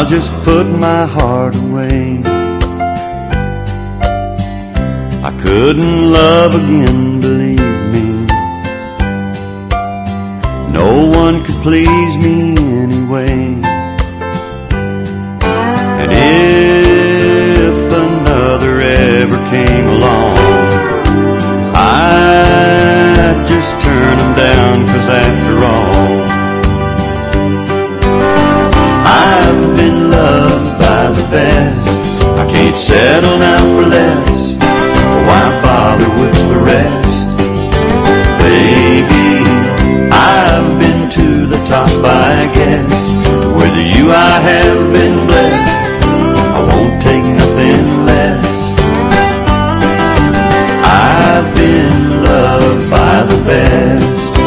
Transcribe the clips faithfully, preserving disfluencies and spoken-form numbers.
I'll just put my heart away. I couldn't love again, believe me. No one could please me anyway. And if another ever came along, I'd just turn them down, 'cause after all, I've been loved by the best. I can't settle now for less. Why bother with the rest? Baby, I've been to the top, I guess. With you I have been blessed. I won't take nothing less. I've been loved by the best.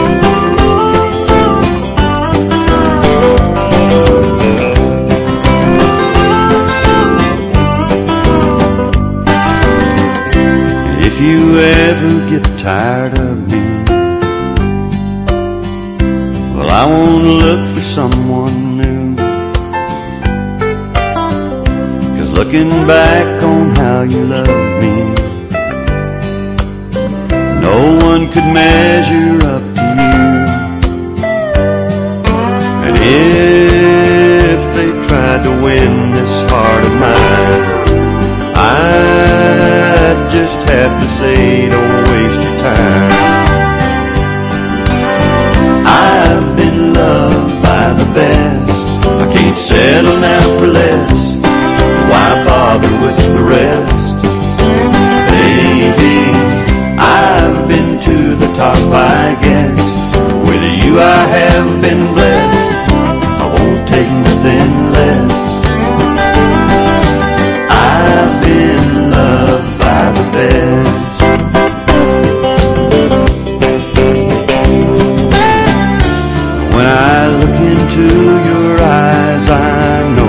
If you ever get tired of me, well, I won't look for someone new. 'Cause looking back on how you loved me, no one could measure up to you. And if they tried to win this heart of mine, I'd just have to say, don't waste your time. I've been loved by the best. I can't settle now for less. Why bother with the rest? Baby, I've been to the top, I guess. With you I have been blessed. I won't take nothing less. I've been loved by the best. When I look into your eyes, I know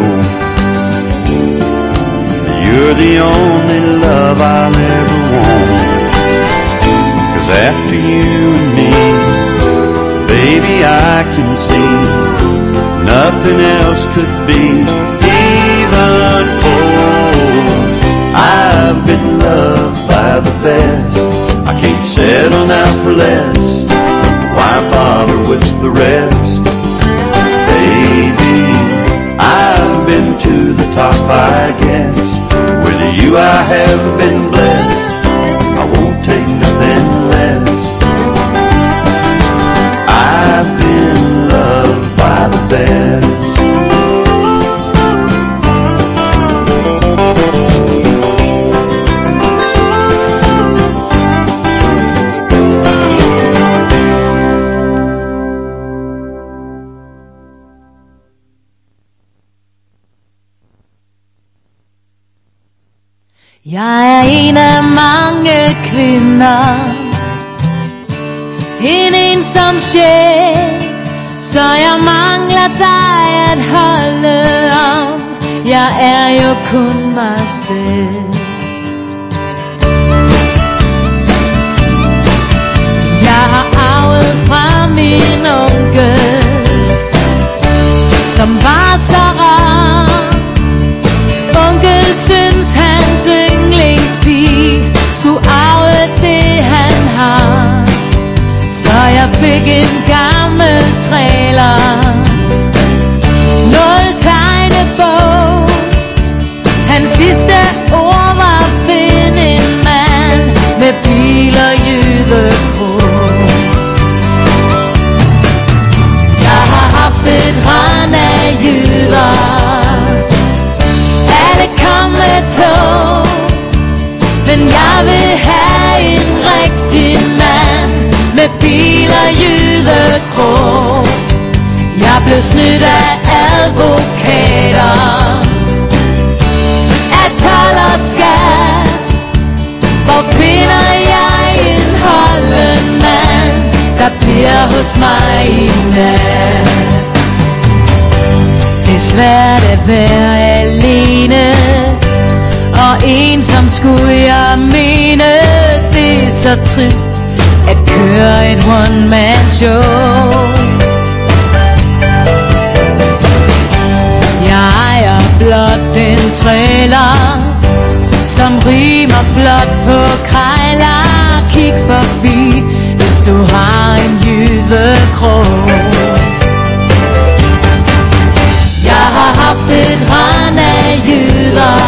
that you're the only love I'll ever want. 'Cause after you and me, baby, I can see nothing else could be even close. I've been loved by the best. I can't settle now for less. Why bother with the rest? Baby, I've been to the top, I guess. With you I have been blessed. I won't take nothing less. I've been loved by the best. Jeg er en af mange kvinder, en ensom sjæl, så jeg mangler dig at holde om. Jeg er jo kun mig selv. Jeg har arvet fra min onkel, som var så rar. Onkel synes hans yndlingspige skulle arve det han har. Så jeg fik en gammel trailer, nul tegnebog. Hans sidste ord var find en mand med bil og jydekrog. Jeg har haft et rand af jyder, alle kom med tog, men jeg vil have en rigtig mand med bil og jydekrog. Jeg blev snydt af advokater, af told og skat. Hvor finder jeg en holden mand, der bliver hos mig i nat? Det er svært at være alene, og ensom skulle jeg mene. Det er så trist at køre et one-man-show. Jeg ejer en trailer, som rimer flot på krejler. Kig forbi, hvis du har en jydekrog. Jeg har haft et rand af jyder,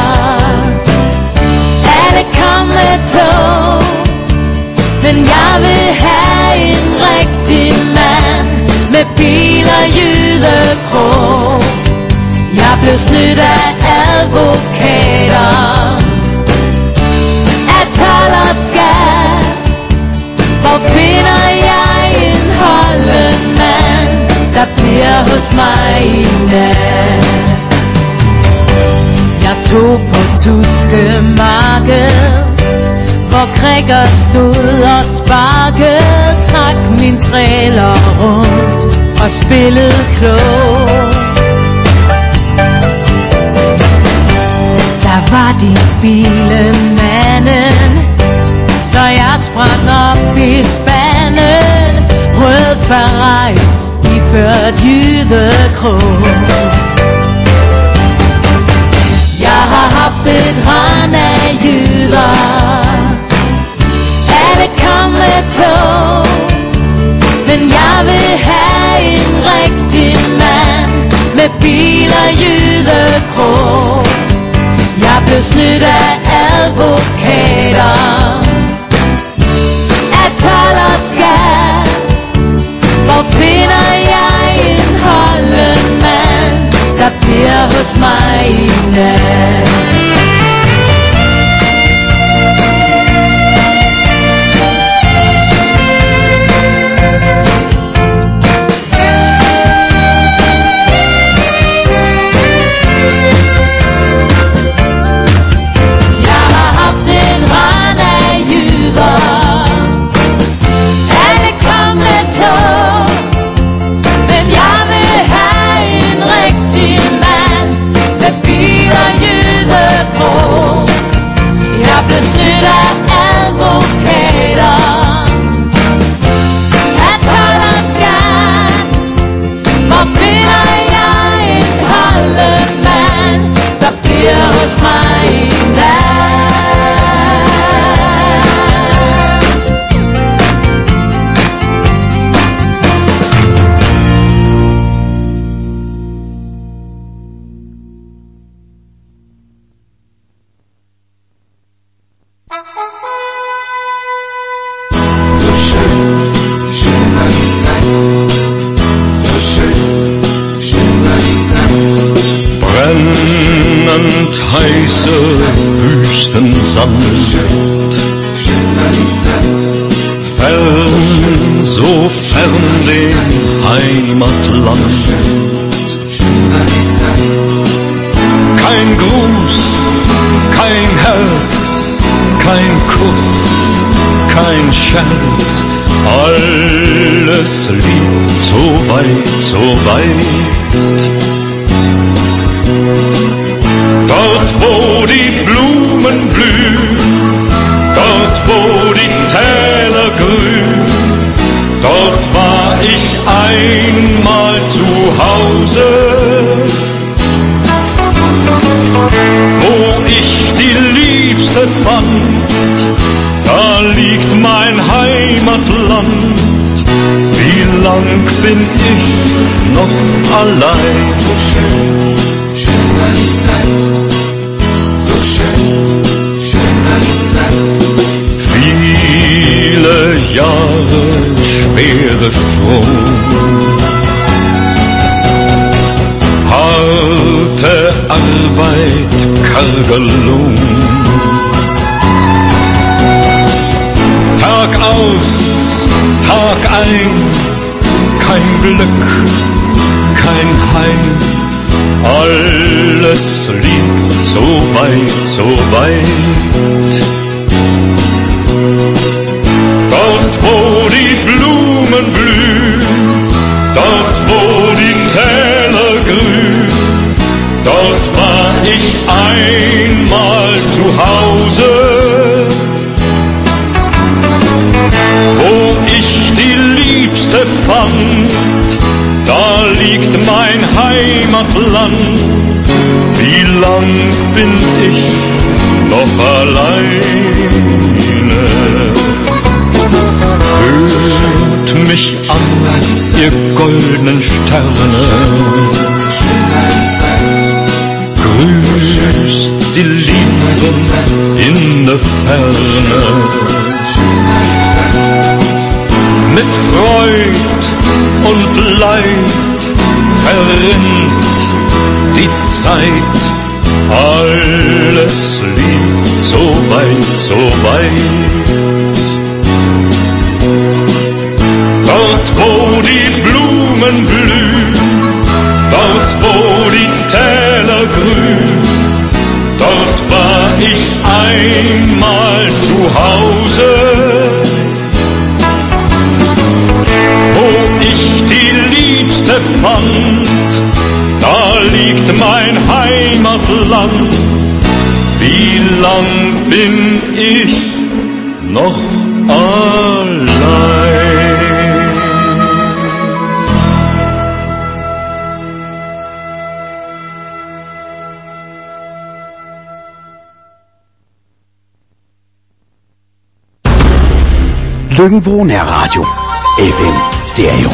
alle kom med tog, men jeg vil have en rigtig mand med bil og jydekrog. Jeg blev snydt af advokater, af told og skat. Hvor finder jeg en holden mand, der bliver hos mig i nat? Jeg tog på Tyske marked, hvor Gregor stod og sparkede, trak min trailer rundt og spillede klog. Der var de bilen manden, så jeg sprang op i spanden. Rød Ferrari, iført jydekrog. Jeg har haft et rand af jyder, alle kom med tog, men jeg vil have en rigtig mand med bil og jydekrog. Jeg blev snydt af advokater, af told og skat. Hvor finder jeg en holden mand, der bliver hos mig i nat? Heiße Wüstensand, fern, so fern dem Heimatland. Kein Gruß, kein Herz, kein Kuss, kein Scherz, alles liegt so weit, so weit. Dort, wo die Blumen blühen, dort, wo die Täler grün, dort war ich einmal zu Hause. Wo ich die Liebste fand, da liegt mein Heimatland. Wie lang bin ich noch allein? So schön, schön war die Zeit. So schön, schön war die Zeit. Viele Jahre schwere Front, harte Arbeit, karger Lohn. Tag aus, Tag ein, kein Glück, kein Heim. Alles liegt so weit, so weit. Dort, wo die Blumen blühen, dort, wo die Täler grün, dort war ich einmal zu Hause. Wo ich die Liebste fand, da liegt mein Heimatland. Wie lang bin ich noch alleine? Hört mich an, ihr goldenen Sterne. Grüßt die Lieben in der Ferne. Mit Freud und Leid verrinnt die Zeit. Alles liegt so weit, so weit. Dort, wo die Blumen blühen, dort, wo die Täler grün, dort war ich einmal zu Hause. Wo ich die Liebste fand, da liegt mein Heimatland. Wie lang bin ich noch allein? Lyngbo Nærradio. F M Stereo.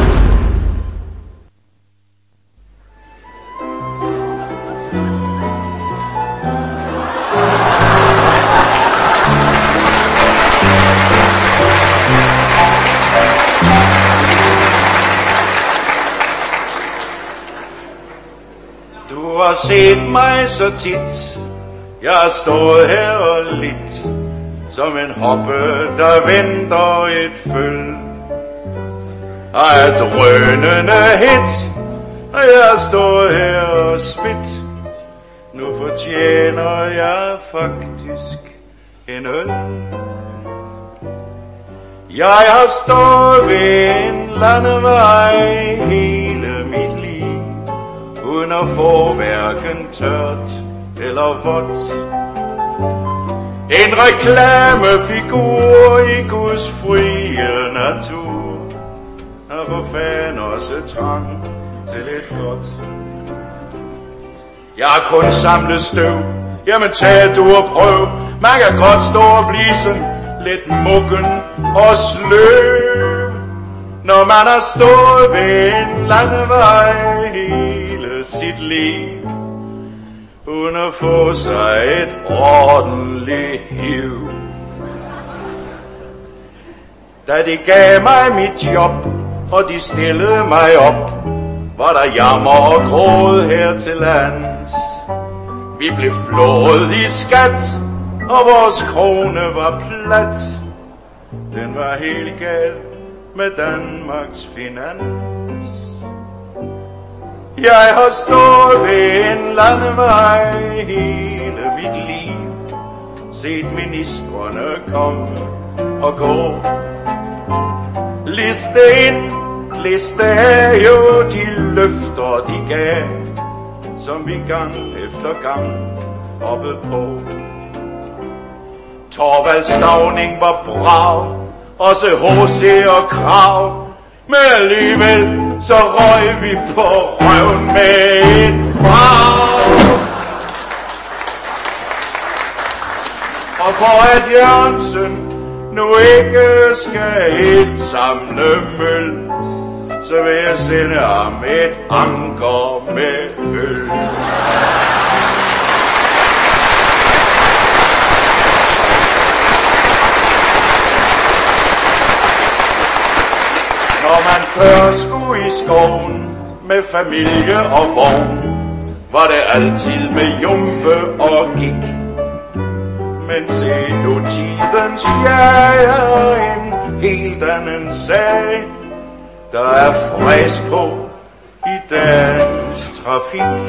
Du har set mig så tit, jeg har stået her og lidt, som en hoppe, der venter et føl. Af et drønende hit, og jeg har stået her og spidt. Nu fortjener jeg faktisk en øl. Jeg har stået ved en landevej hele mit liv, uden at få hverken tørt eller vådt. En reklamefigur i Guds frie natur, og for fanden også trang til lidt godt. Jeg har kun samlet støv, jamen tag du og prøv. Man kan godt stå og blive sådan lidt muggen og sløv, når man har stået ved en landevej hele sit liv, uden at få sig et ordentligt hiv. Da de gav mig mit job, og de stillede mig op, var der jammer og gråd her til lands. Vi blev flået i skat, og vores krone var plat. Den var helt gal med Danmarks finans. Jeg har stået ved en landevej hele mit liv, set ministrene komme og gå. Liste ind, liste af, jo de løfter de gav, som vi gang efter gang hoppede på. Thorvald Stauning var brav, også H C og Krav, men alligevel så røg vi på røven med et brag. Og for at Jørgensen nu ikke skal et samle møl, så vil jeg sende ham et anker med øl. Når man før skulle i skoven med familie og vogn, var det altid med jumpe og gik. Men se nu tidens jeg er en helt anden sag, der er frisk på i dagens trafik.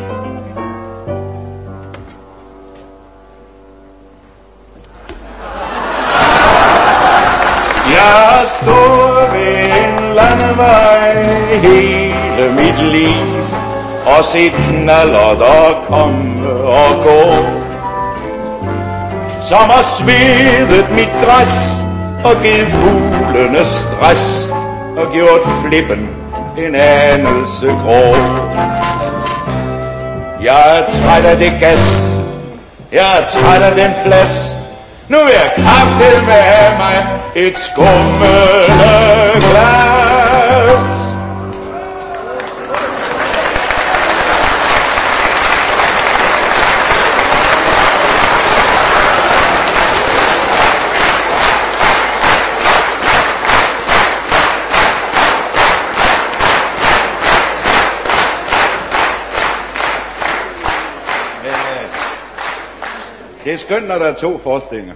Jeg har stået ved en landevej hele mit liv, og set knaller der komme og gå, som har svedet mit græs og givet fuglene stress og gjort flippen en anelse grå. Jeg er træt af det gas. Jeg er træt af den plads. Nu vil jeg kraftedeme have mig et skummeleglas. Det er skønt, når der er to forestillinger.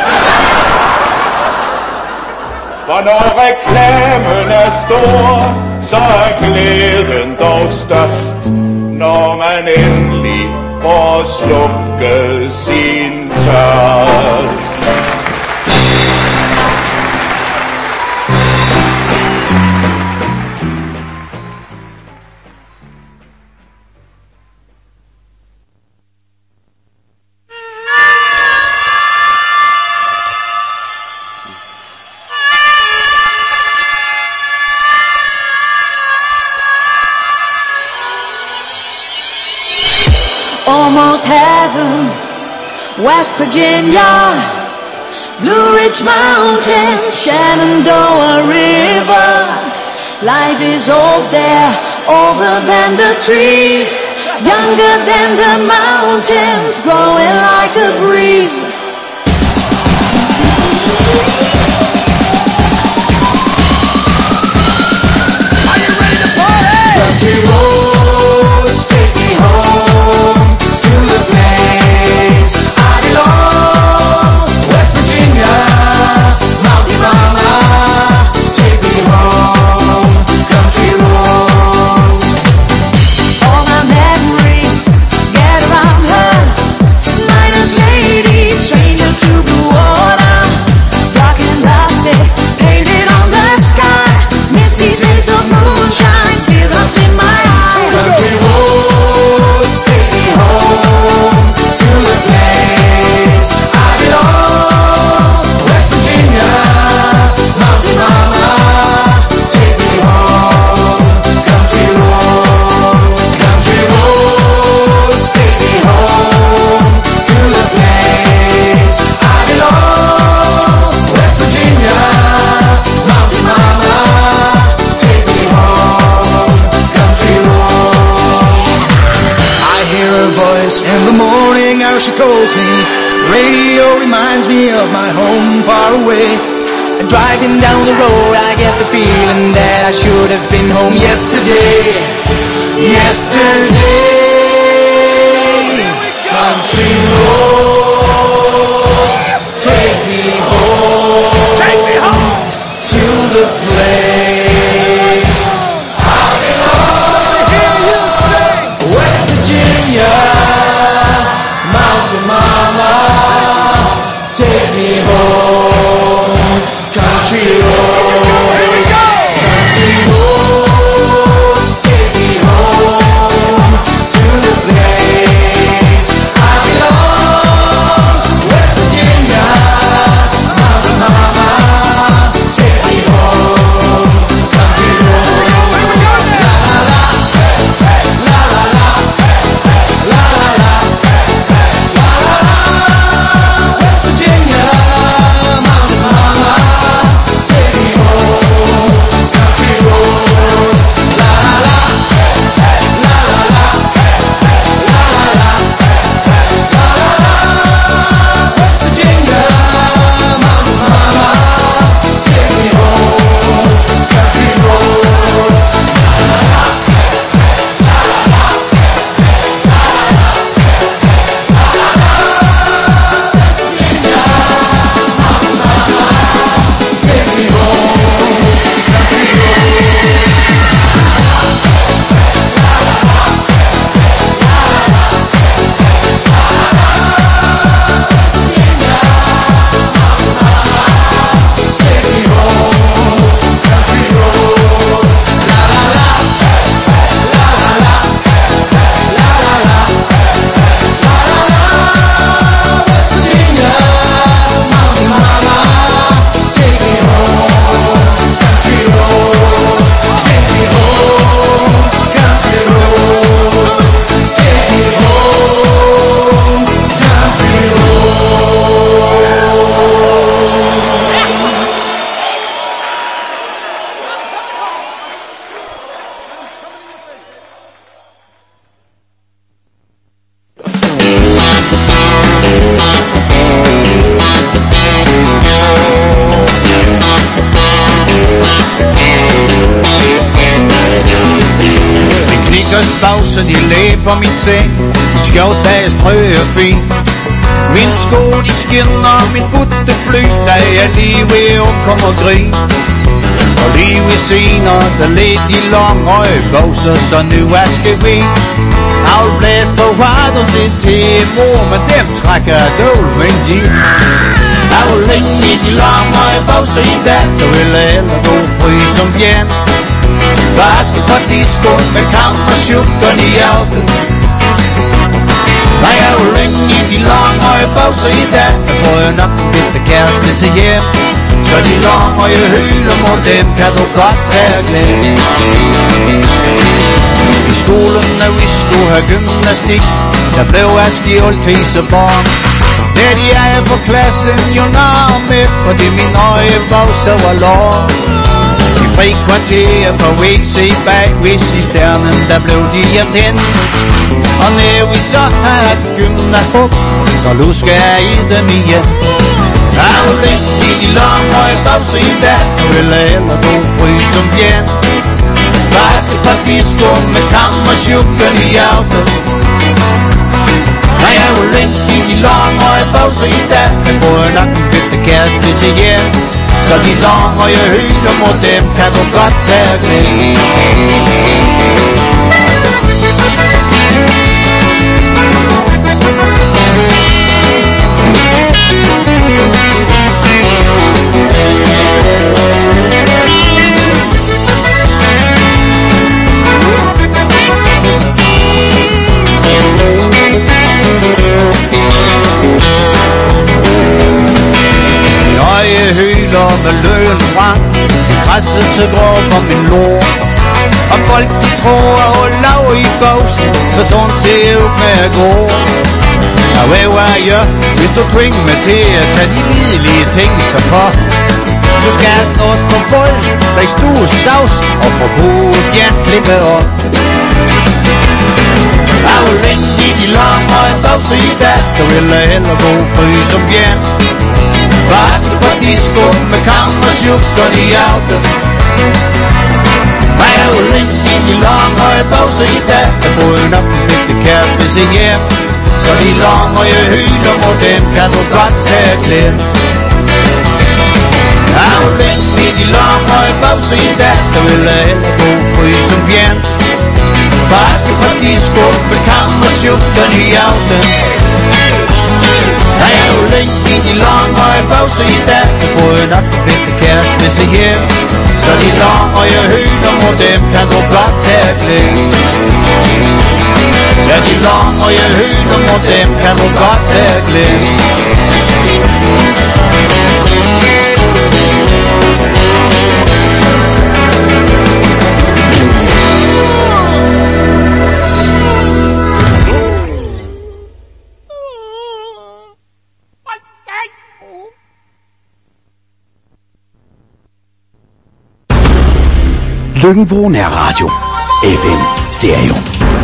For når reklamen er stor, så er glæden dog størst, når man endelig får slukket sin tørst. Almost heaven, West Virginia, Blue Ridge Mountains, Shenandoah River. Life is old there, older than the trees, younger than the mountains, growing like a breeze. Are you ready to party? Country roads, take me home to the place I belong. West Virginia, Mountain Mama, take me home. Country roads. All my memories get around her, miner's lady, stranger to blue water, dark and dusty, painted on the sky, misty days of moonshine, teardrops in my eyes. Country roads, take me home to the place I belong. West Virginia, Mountain Mama, take me home. Country roads, country roads, take me home to the place I belong. West Virginia, Mountain Mama, take me home. Country roads. I hear her voice in the morning, how she calls me. Radio reminds me of my home far away. And driving down the road, I get the feeling that I should have been home yesterday. Yesterday. Country roads, take me home. Take me home to the place I belong. Hear you sing. West Virginia, Mountain Mama, take me home. Country roads, country roads, take me home to the place I belong. bukser, de læg på min seng. Min skjort, der er strøget fin. Min sko, de skinner, min butte fly, der er lige ved at komme og grin. Og lige ved senere, der led de langhøje bukser, så nu vasker vi. Afblæs på hvad du sit til mor, men dem trækker dål, men de er jo længe i de langhøje bukser i dag, så vil alle gå fri som bjern. Vaske på disco med kamp og sjukkerne i hjertet. Der er jo længe i de langhøje bukser i dag, der får jeg nok en bitte kæreste til hjem. Så de langhøje hyler mod dem kan du godt tage glemme. I skolen, når vi skulle have gymnastik, der blev jeg stjålet tissebarn. Det de er for klassen jo nær med, fordi min øje bukser var lov. I fri kvarter på W C bag ved cisternen, der blev de hjem hen. Og når vi så havde gymnastik, så lusker jeg i dem igen. Der er jo længe i de langhøje bukser i dag, så vil alle gå fri som bjern. Vaske på disco med kam og sjukken i hjertet. Der er jo længe i de langhøje bukser i dag, jeg får en lang bitte kæreste til hjem. Så de langhøje hyler mod dem kan du godt tage glemme. Hyler med løn frem, det græsser så grå på min lår. Og folk de tror at holde lav i buksen, for sådan ser ud med at gå. Og hvad er jeg, hvis du tvinger mig til at tage de videlige ting der på, så skal jeg snart få folk, der i stue savs, og få hovedet hjem klippet op. Der er jo længe i de langhøje bukser i dag, der vil jeg hellere gå fri som hjem. Vaske på disco med kam og sjukkerne i hjertet. Der er jo længe i de langhøje bukser i dag, jeg får jo nok en bitte kæreste til hjem. Så de langhøje hyler mod dem kan du godt tage glemme. Der er jo længe i de langhøje bukser i dag, så vil jeg hellere gå fri som bjern. Vaske på disco med kam og sjukkerne i hjertet. Der er jo længe i de langhøje bukser i dag, jeg får jo nok en bitte kæreste til hjem. Så de langhøje hyler mod dem kan du godt tage glemme. Ja, de langhøje hyler mod dem kan du godt tage glemme. Løkken Nær Radio. F M Stereo.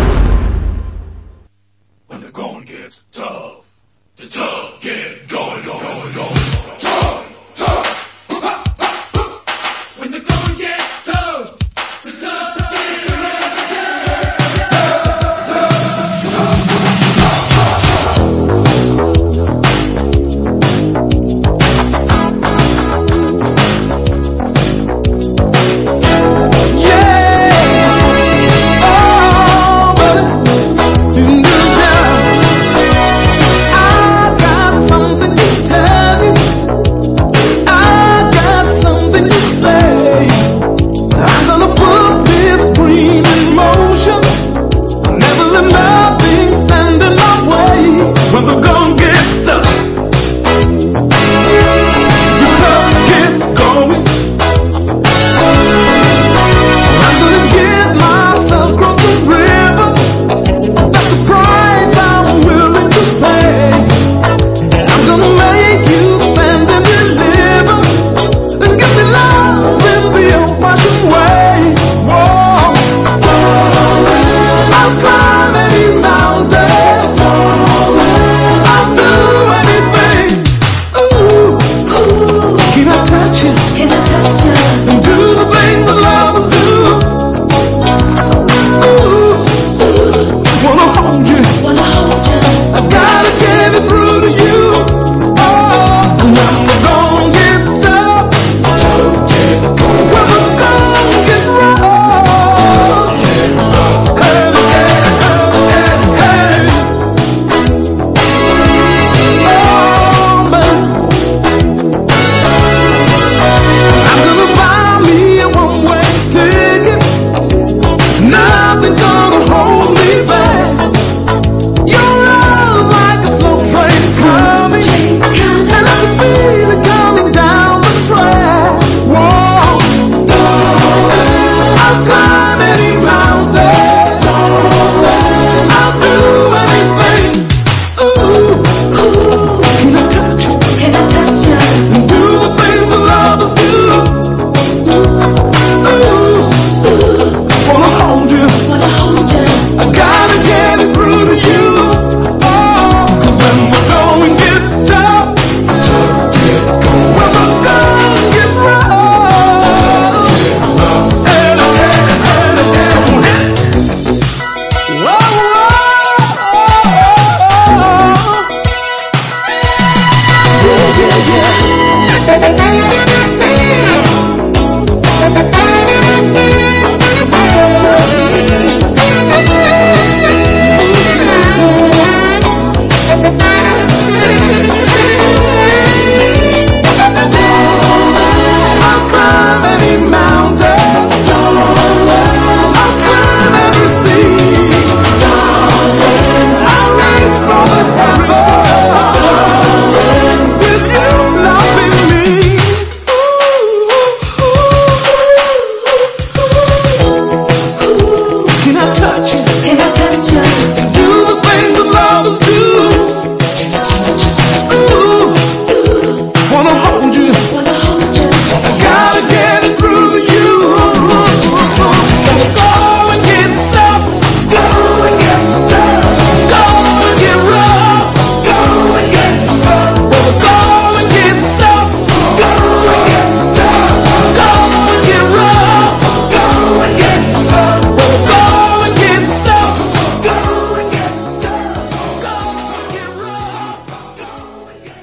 When the going gets tough, the tough get going, going, going. Tough, tough. When the going gets tough, the tough get yeah. Oh, Can I touch you? Can I touch you? Do the things that lovers do. Ooh, wanna hold you. Wanna hold you. I gotta get it through to you. Go and get stuff. Go and get stuff. Go and get rough. Go and get stuff. Go and get stuff. Go and get stuff. Go and get rough. Go and get stuff. Go and get stuff. Go and get stuff. Go and get rough. Go and get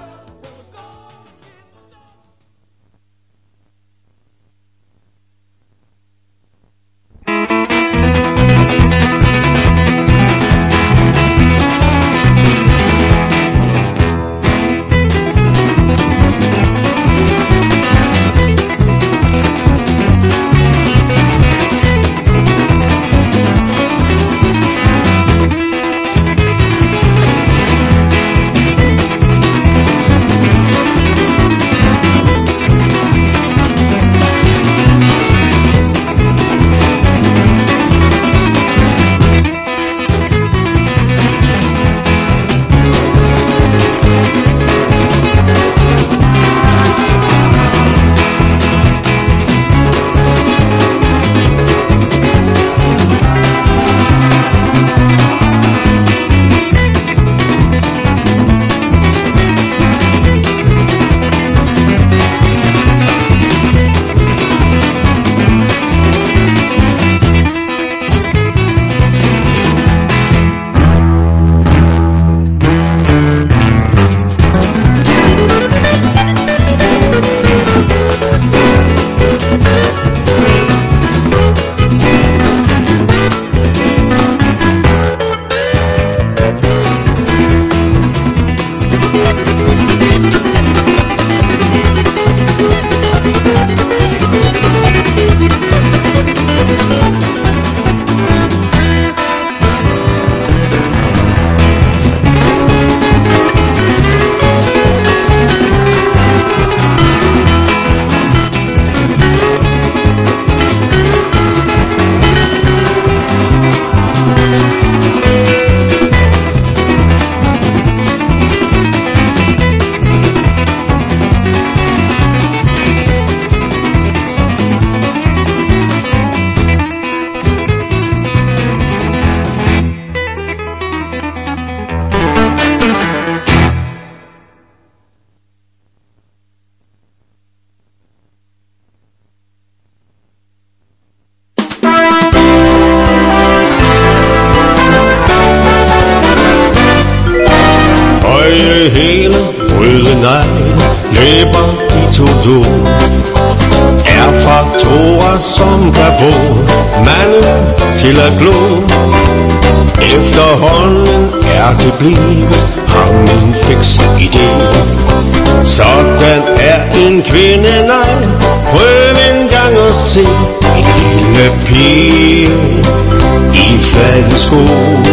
hele røde negl løber de to du. Er faktorer, som kan få manden til at glo. Efterhånden er det blevet ham en fiks idé. Sådan er en kvinde, nej. Prøv en gang at se en lille pige i flade sko.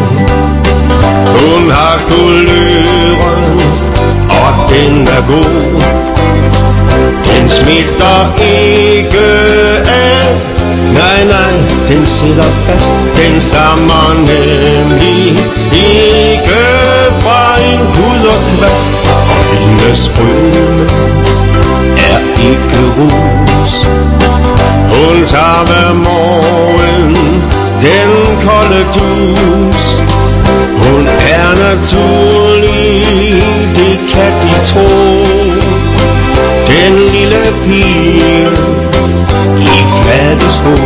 Hun har kuløren, og den er god. Den smitter ikke af. Nej, nej, den sidder fast. Den stammer nemlig ikke fra en hud og kvast. Og hendes brød er ikke rus. Hun tager hver morgen den kolde dus. Hun er naturlig, det kan de tro. Den lille pige i flade sko.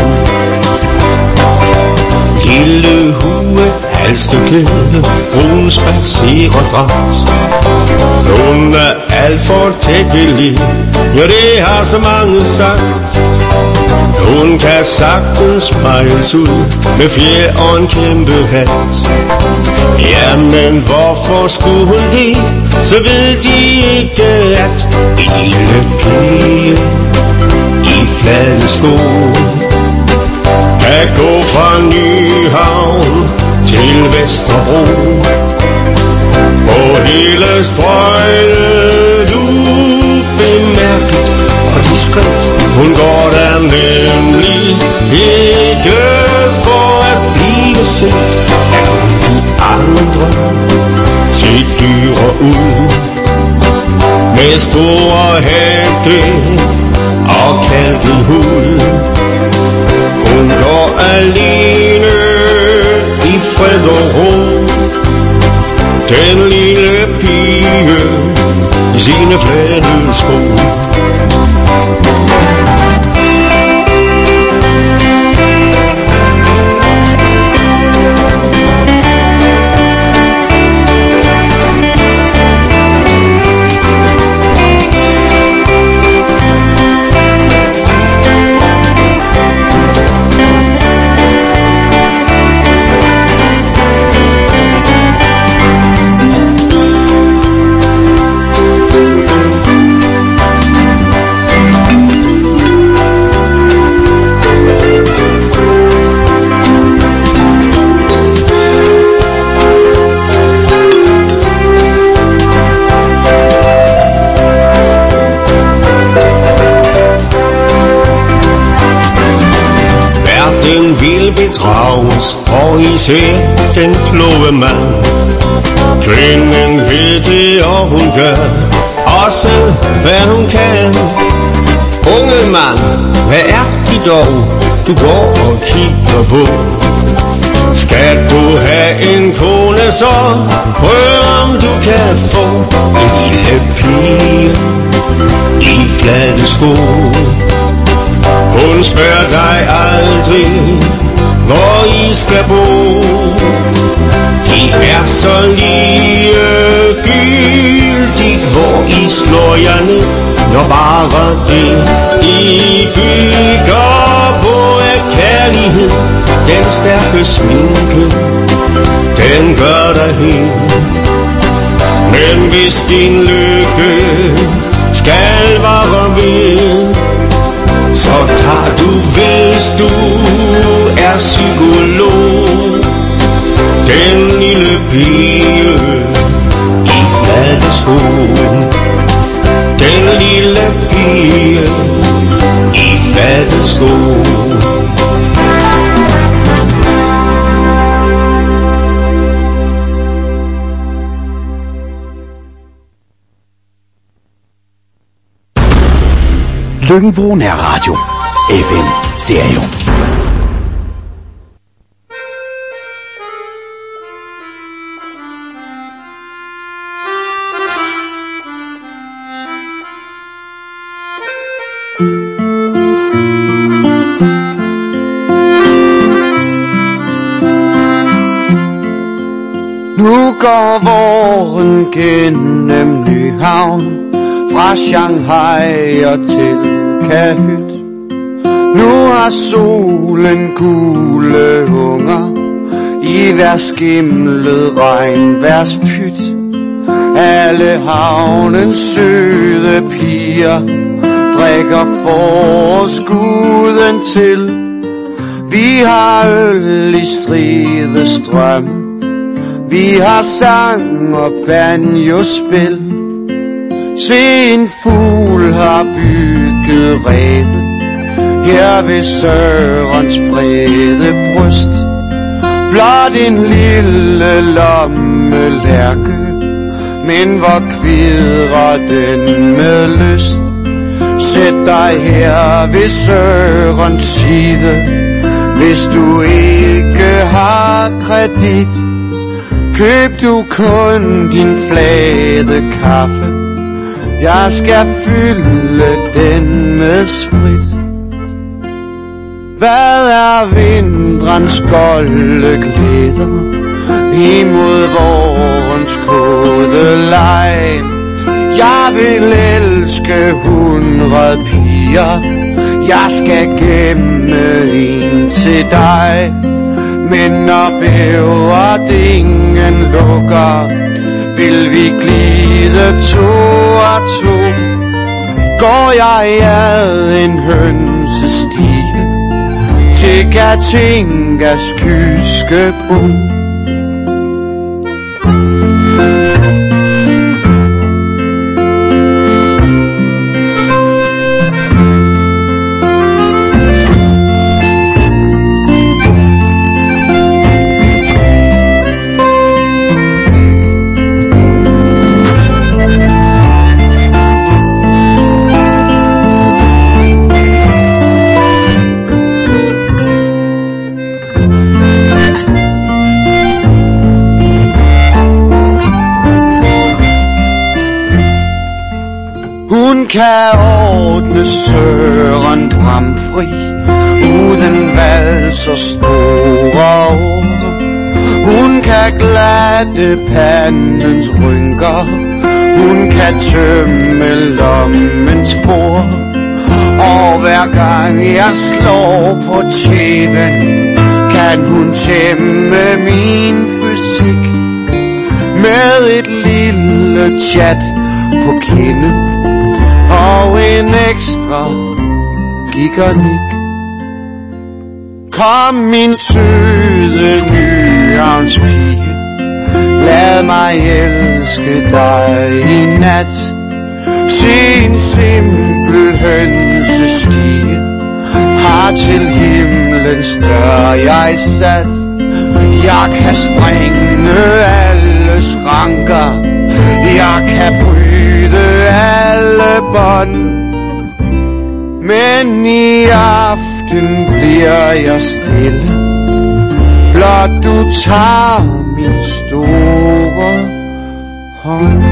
Lille hue, halstørklæde, brun spaceredragt. Hun er alt for tækkelig, jo det har så mange sagt. Hun kan sagtens peges ud med fjer og en kæmpe hat. Jamen hvorfor skulle hun det? Så ved de ikke at en lille pige i flade sko kan gå fra Nyhavn til Vesterbro. På hele strøget ubemærket og diskret. Hun går der nemlig ikke for vandre til dyre ud med store hætte og kalket hud. Hun går alene i fred og ro, den lille pige i sine flade sko. Bedrages, og især den kloge mand. Kvinden ved det, og hun gør også, hvad hun kan. Unge mand, hvad er det dog, du går og kigger på? Skal du have en kone, så prøv om du kan få en lille pige i flade sko. Hun spørger dig aldrig, hvor I skal bo. De er så ligegyldigt, hvor I slår jer ned, når bare det I bygger på er kærlighed. Den stærke sminke, den gør dig helt. Men hvis din lykke skal vare ved, så tager du, hvis du er psykolog, den lille pige i flade sko. Den lille pige i flade sko. Løkken er radio. F M Stereo. Nu går våren gennem Nyhavn, fra Shanghai og til Kahyt. Nu har solen gule unger i hver skimlet regnværs pyt. Alle havnens søde piger drikker forårsguden til. Vi har øl i stridestrøm, vi har sang og banjospil. Se, en fugl har bygget rede her ved Sørens brede bryst. Blot en lille lommelærke, men hvor kvidrer den med lyst. Sæt dig her ved Sørens side, hvis du ikke har kredit. Køb du kun din flade kaffe, jeg skal fylde den med sprit. Hvad er vintrens golde glæder imod vårens kolde leg? Jeg vil elske hundrede piger, jeg skal gemme en til dig. Men når bæverdingen lukker, vil vi glide to og to. Går jeg ad en hønsestige til Katingas kyske bund. kan ordne Søren bramfri, uden vals og store ord. Hun kan glatte pandens rynker, hun kan tømme lommens bord. Og hver gang jeg slår på tæven, kan hun tæmme min fysik med et lille chat på kinden og en ekstra giganik. Kom min søde Nyhavnspige, lad mig elske dig i nat. Se en simpel hønsestige har til himlens dør jeg sat. Jeg kan sprænge alle skranker, jeg kan bryde alle bånd. Men i aften bliver jeg stille, blot du tager min store hånd.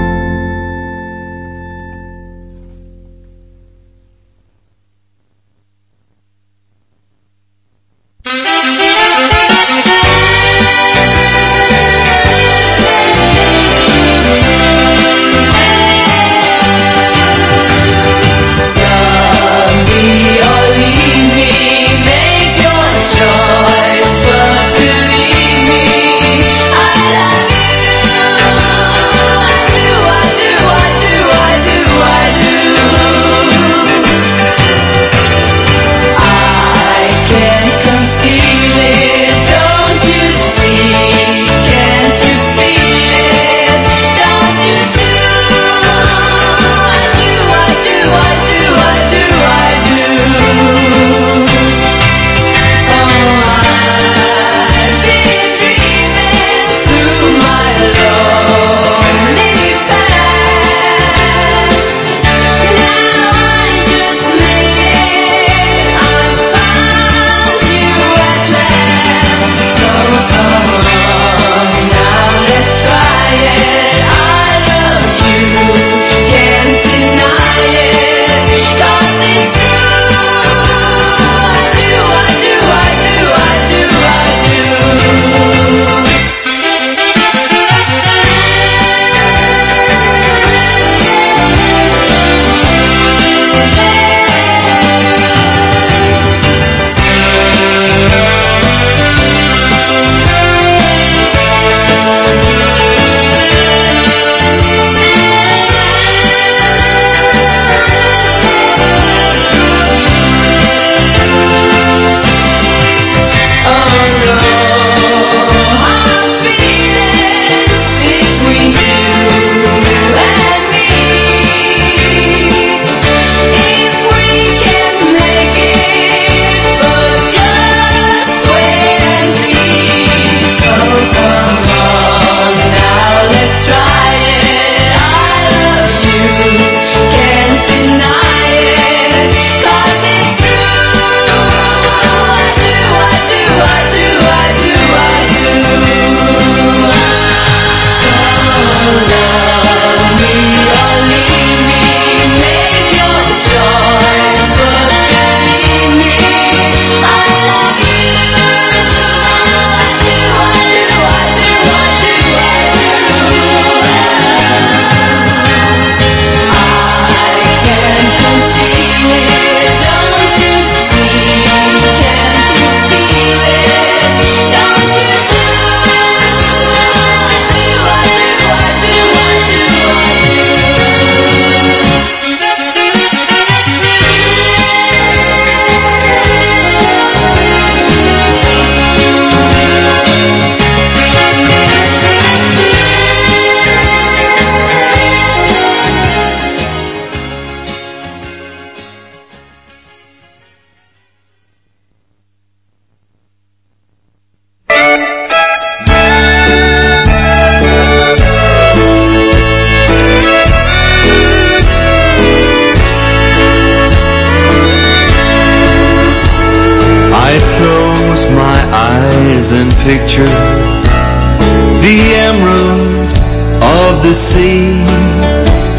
And picture the emerald of the sea from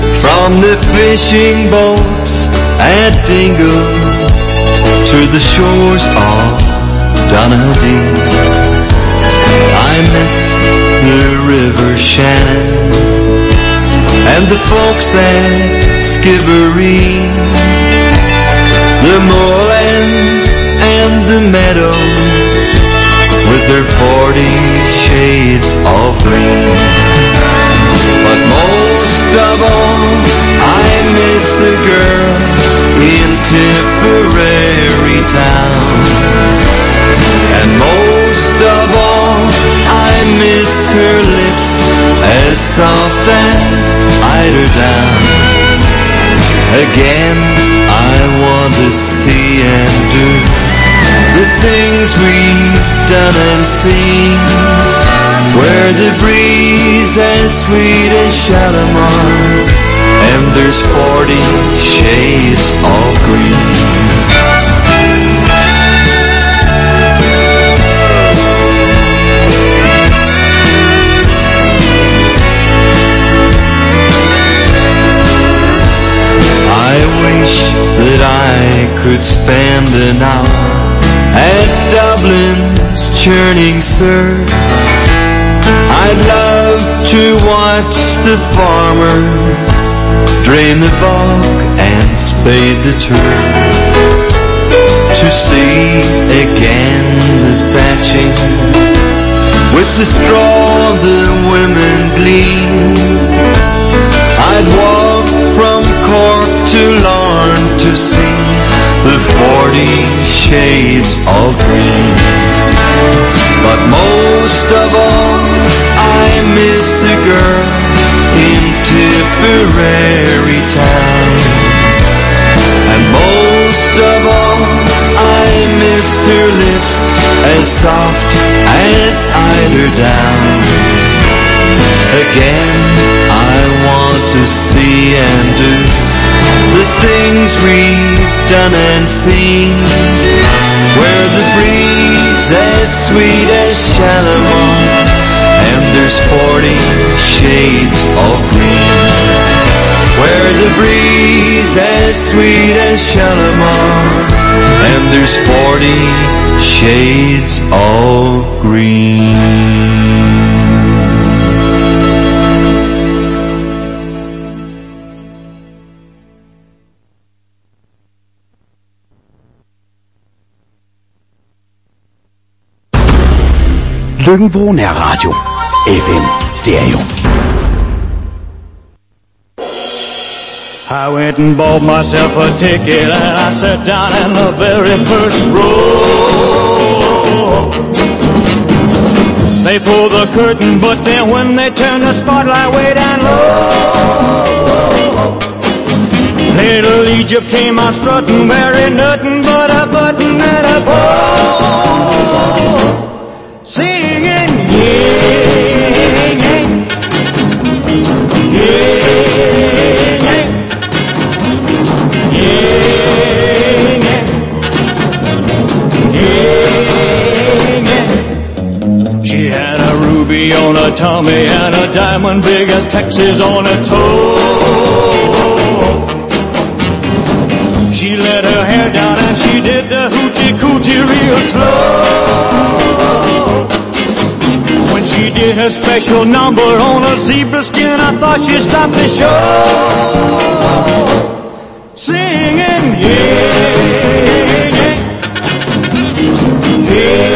From the fishing boats at Dingle to the shores of Donaghadee, I miss the River Shannon and the folks at Skibbereen, the moorlands and the meadows with their forty shades of green. But most of all, I miss a girl in Tipperary town. And most of all, I miss her lips as soft as eider down. Again, I want to see and do the things we've done and seen, where the breeze as sweet as Shalimar, and there's forty shades of green. I wish that I could spend an hour at Dublin's churning surf. I'd love to watch the farmers drain the bog and spade the turf, to see again the thatching with the straw the women glean. I'd walk from Cork to Larne to see the forty shades of green. But most of all, I miss a girl in Tipperary town. And most of all, I miss her lips as soft as eider down. Again, I want to see and do the things we've done and seen, where the breeze as sweet as Shalimar, and there's forty shades of green. Where the breeze as sweet as Shalimar, and there's forty shades of green. Lyngbo Nærradio. F M Stereo. I went and bought myself a ticket and I sat down in the very first row. They pulled the curtain, but then when they turned the spotlight way down low, little Egypt came out strutting, wearing nothing but a button and a bow, singing, yeah, yeah, yeah, yeah, yeah, yeah. She had a ruby on her tummy and a diamond big as Texas on her toe. She let her hair down and she did the hoochie coochie real slow. When she did her special number on a zebra skin, I thought she stopped the show, singing, yeah, yeah, yeah,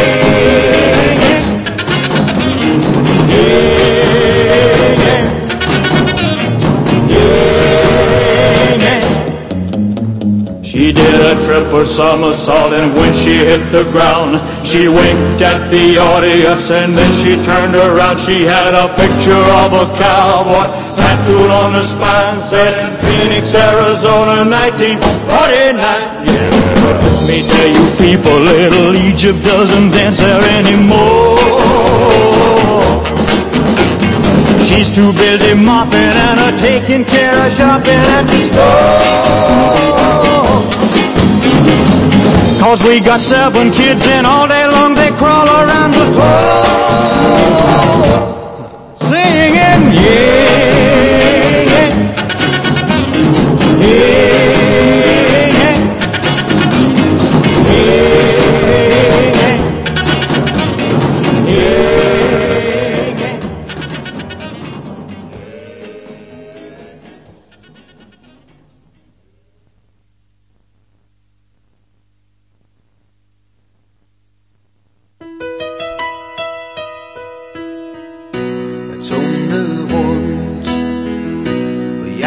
She did a triple somersault, and when she hit the ground, she winked at the audience, and then she turned around. She had a picture of a cowboy tattooed on her spine, said Phoenix, Arizona, nineteen forty-nine. Yeah, let me tell you people, little Egypt doesn't dance there anymore. She's too busy mopping and a taking care of shopping at the store. Cause we got seven kids and all day long they crawl around the floor, singing, yeah, yeah,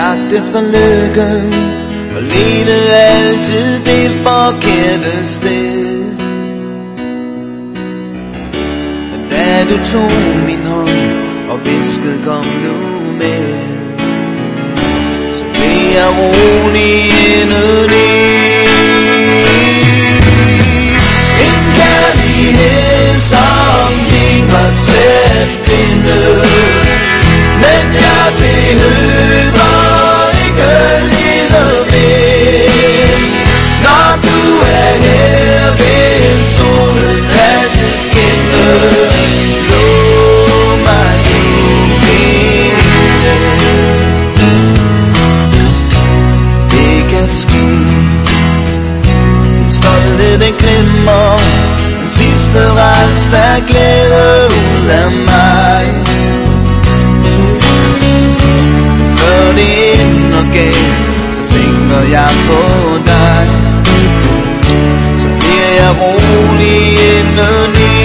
jagt efter lykken og ledte altid det forkerte sted. Men da du tog min hånd og viskede kom nu med, så blev jeg rolig indeni. En kærlighed som din var svært finde, men jeg behøver ikke lide mere. Når du er her, vil solen altid skinne. Lov mig du blive. Det kan ske. Min stolthed den glemmer den sidste rest af glæde ud af mig. Før det ender galt, så tænker jeg på dig. Så bliver jeg rolig indeni.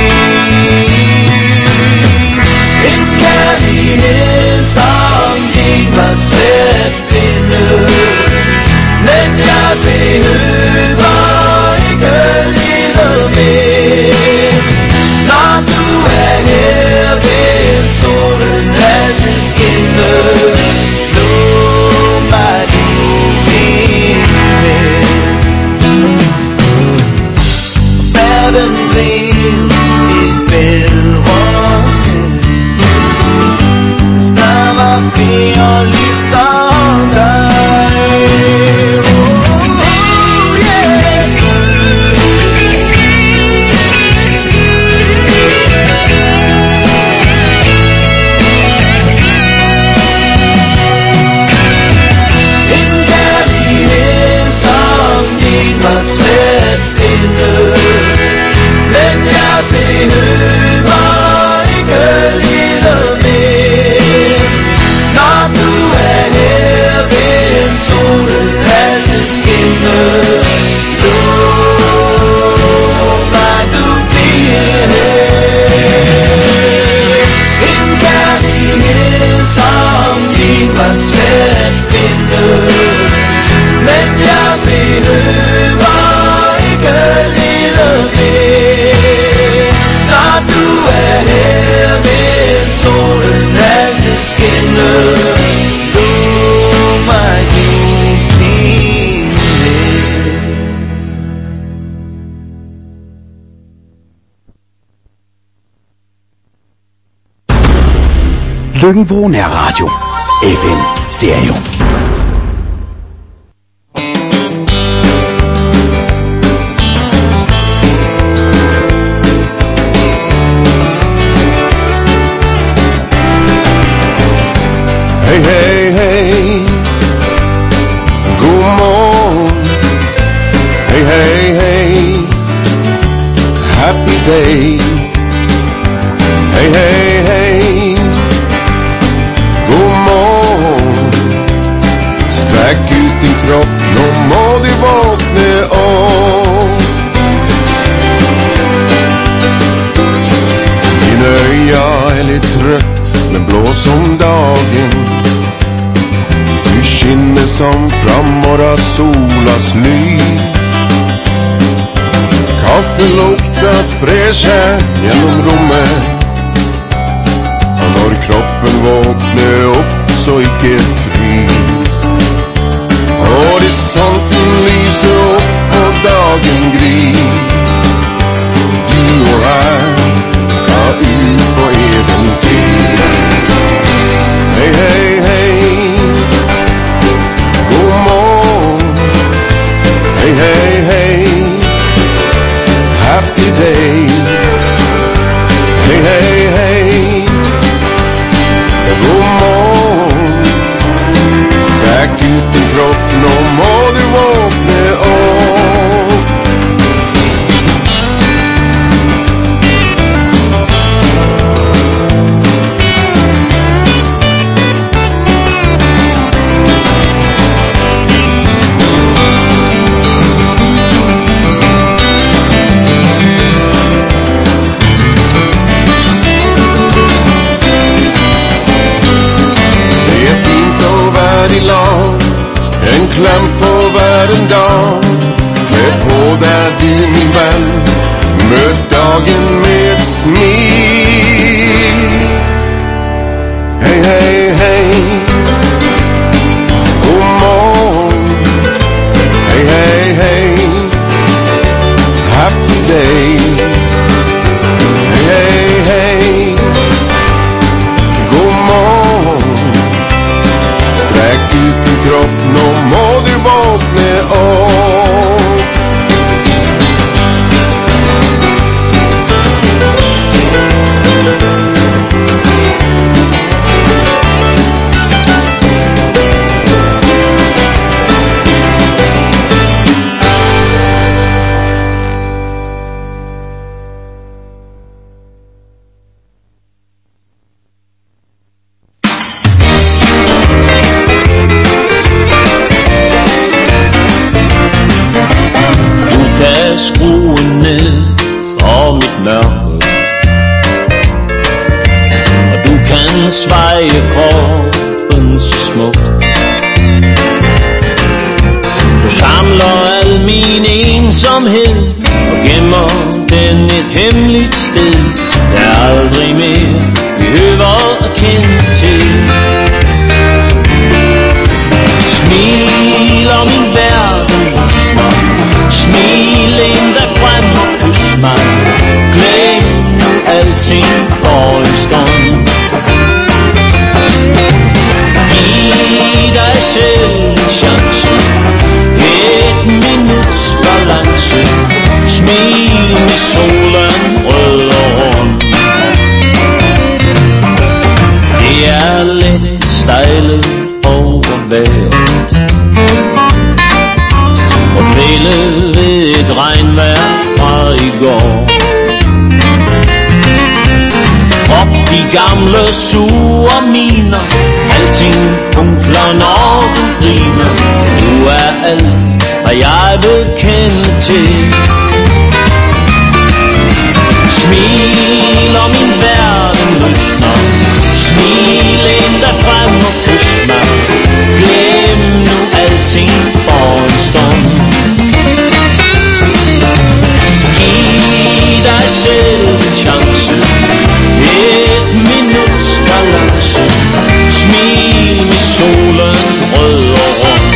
En kærlighed som din var svært finde, men jeg behøver ikke lide mere. Når du er her, vil solen altid skinne. Lov mig du blive. Verden blev et bedre sted, hvis der var flere ligesom dig. Var svært finde, men jeg behøver ikke lide mere. Når du er her, vil solen altid skinne. Lov mig du blive. En kærlighed som din var svært finde, men jeg behøver ikke lide mere. Når du er her, vil solen altid skinne. Lov mig du blive. Løkken Nærradio. F M Stereo. Hey, hey, hey, god morgen. Hey, hey, hey, happy day. Hey, hey, hey, god morgen. Sträck ut din kropp, nå må du vakne opp. Dine øya er litt trøtt, men blå som dagen. Du skinner som fra morgensolas lys. Kaffe luktas freshe gjennom rommet, og når kroppen våkner opp, så ikke frys. Horisonten lyser opp, og dagen gryr. Du og jeg skal ut på eventyr. Hei, hei, hei, god morgen. Hei, hei, hei, happy day. Hei, hei, hei, god morgen. Sträck ut din kropp, nå må du våkne opp. morgen med et smil. Hey, hey, hey, godmorgen. Hey, hey, hey, happy day. Hey, hey, hey, godmorgen. Sträck ut din kropp, nå må du vakne opp. Skrue ned for mit mørke, og du kan sveje kroppen smukt. Du samler al min ensomhed og gemmer den et hemmeligt sted, jeg aldrig mere behøver at kende til. Smiler min verden rustner, smil ind der frem og kys mig. Glem nu alting for en stund. Giv dig selv en chance, et minuts balance. Smil med solen rød og rund. Det er let stejlet over vejret og pille ved et regnvejr fra i går. Drop de gamle sure miner, alting funkler når du griner. Du er alt, hvad jeg vil kende til. Smil og min verden lysner, smil ind der frem og kys mig. Glem nu alting for en stund. Giv dig selv en chance, et minuts balance. Smil med solen rød og rund.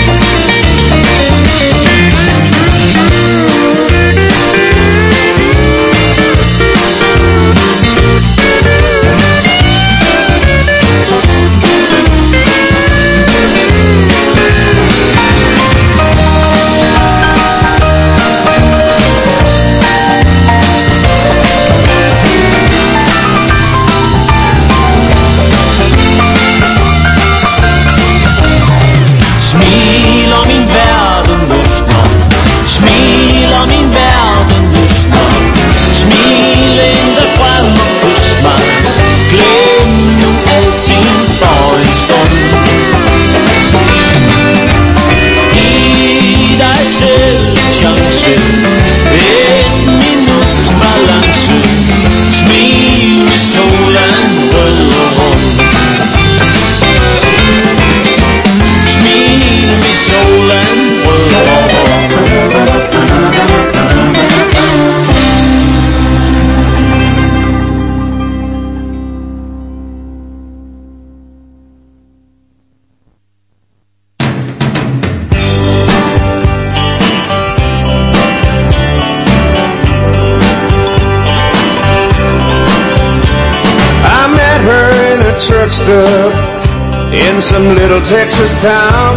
Truck stop in some little Texas town.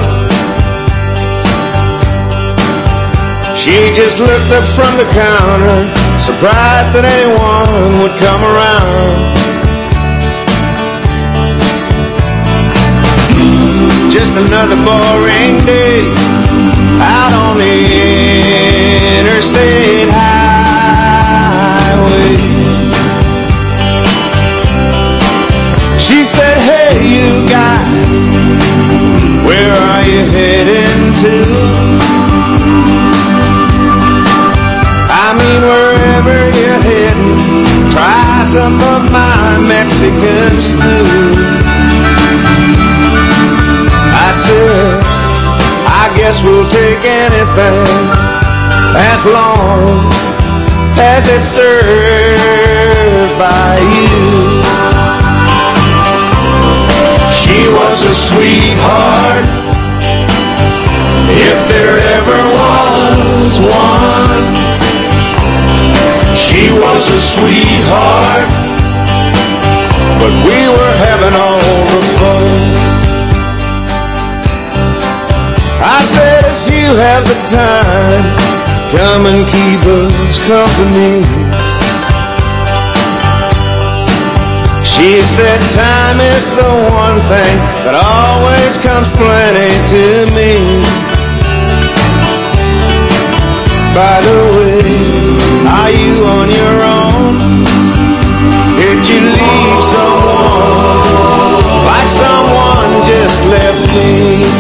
She just looked up from the counter, surprised that anyone would come around. Just another boring day out on the interstate highway. She said, hey you guys, where are you heading to? I mean wherever you're heading, try some of my Mexican stew. I said, I guess we'll take anything as long as it's served by you. She was a sweetheart, if there ever was one. She was a sweetheart, but we were having all the fun. I said, if you have the time, come and keep us company. She said, time is the one thing that always comes plenty to me. By the way, are you on your own? Did you leave someone like someone just left me?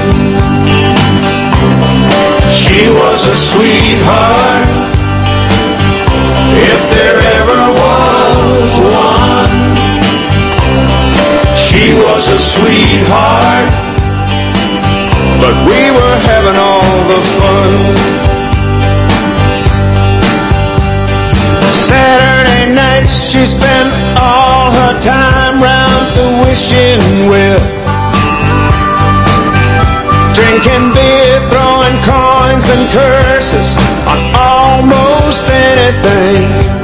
she was a sweetheart, if there ever was one. She was a sweetheart, but we were having all the fun. Saturday nights she spent all her time round the wishing well, drinking beer, throwing coins and curses on almost anything.